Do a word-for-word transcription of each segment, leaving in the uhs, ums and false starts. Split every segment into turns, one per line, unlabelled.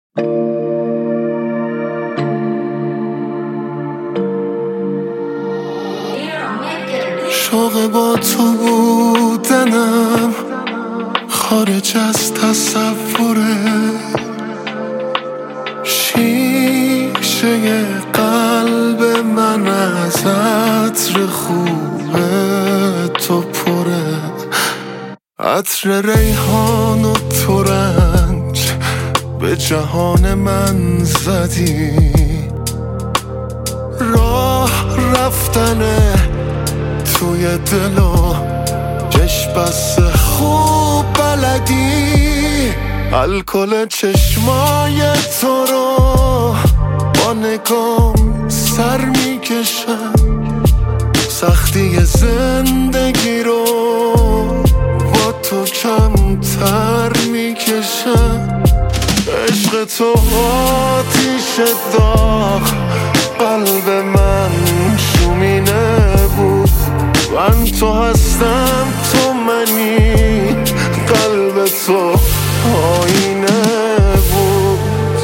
شوق با تو بودنم خارج از تصوره، شیشه قلب من از عطر خوب تو پره، عطر ریحان و ترنج به جهان من زدی، راه رفتنه توی دل و چشم بسته خوب بلدی، الکل چشمای تو رو با نگام سر میکشم، سختی زندگی رو با تو کمتر میکشم، عشق تو آتیش داغ قلب من شومینه بود، من تو هستم تو منی، قلب تو آینه بود.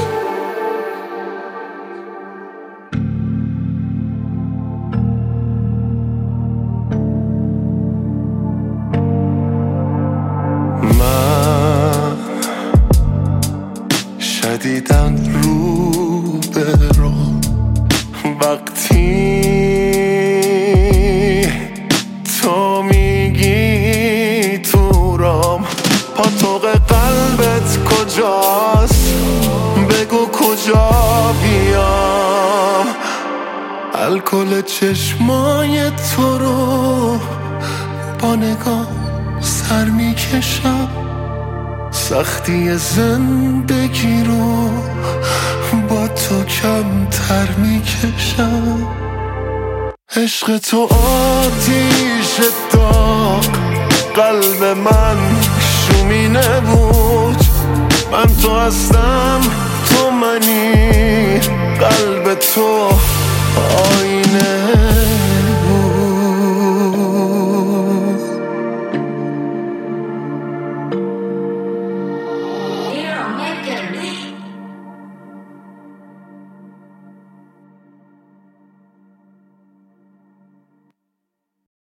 من شدیدن رو به رو وقتی تو میگی تو رام، پاتوق قلبت کجاست بگو کجا بیام، الکل چشمای تو رو با نگاه سر میکشم، سختی زندگی رو با تو کمتر میکشم، عشق تو آتیش داغ قلب من شومینه بود، من تو هستم تو منی، قلب تو آینه